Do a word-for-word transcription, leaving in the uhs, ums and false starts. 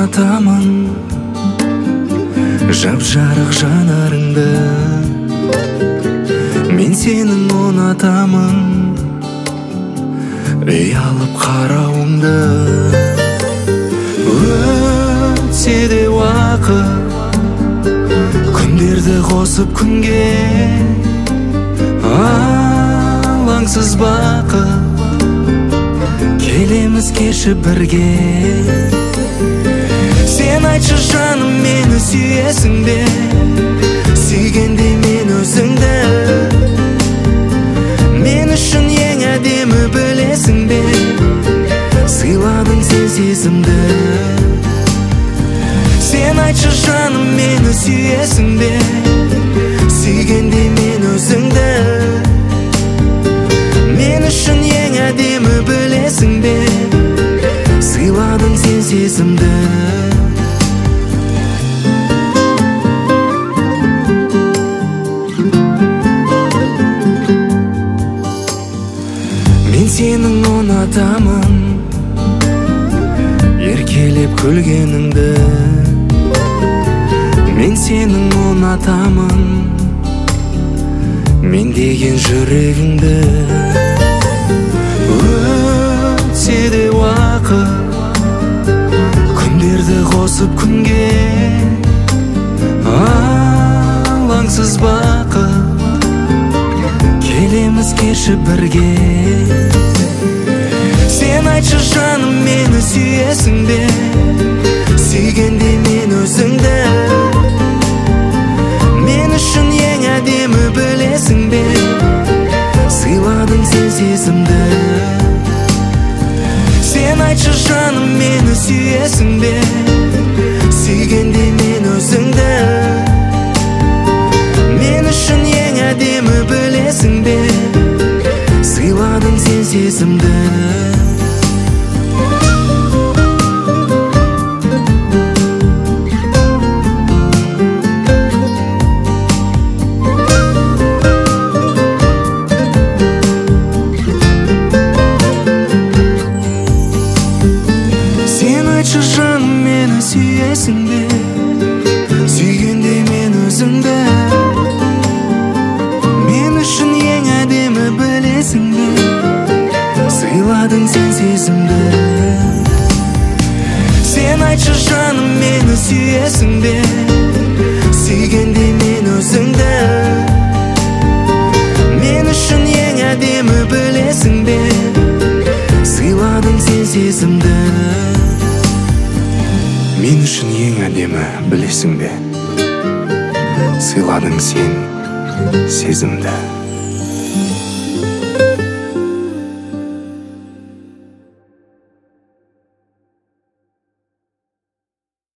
ұнатамын, жап-жарық жанарыңды. Мен сенің ұнатамын, ұялып қарауыңды. Өтсе де уақыт, күндерді қосып күнге, алаңсыз бақыт, келеміз кешіп бірге. Сен айтшы жаным, мені сүйесің бе, сүйгенде мен өзіңді. Мен үшін ең әдемі білесің бе, сыйладың сен сезімді. Сен айтшы жаным, мені сүйесің бе, сүйгенде мен өзіңді. Мен үшін ең әдемі білесің бе, сыйладың сен сезімді. Мен сенің ұнатамын, еркелеп күлгеніңді. Мен сенің ұнатамын, мен деген жүрегіңді. Өтсе де уақыт, күндерді қосып күнге, алаңсыз бақыт, келеміз кешіп бірге. Сен айтшы жаным, мені сүйесің бе, сүйгенде мен өзіңді. Мен үшін ең әдемі білесің бе, сыйладың сен сезімді. Сен айтшы жаным, мені сүйесің бе, сүйгенде мен өзіңді. Мен үшін ең әдемі білесің бе, сыйладың сен сезімді. Сен айтшы жаным, мені сүйесің бе, сүйгенде мен өзіңді. Мен үшін ең әдемі білесің бе, сыйладың сен сезімді. Сен айтшы жаным, мені сүйесің бе, сүйгенде мен өзіңді. Мен үшін ең әдемі білесің бе, сыйладың сен сезімді. Мен үшін ең әдемі білесің бе, сыйладың сен сезімді.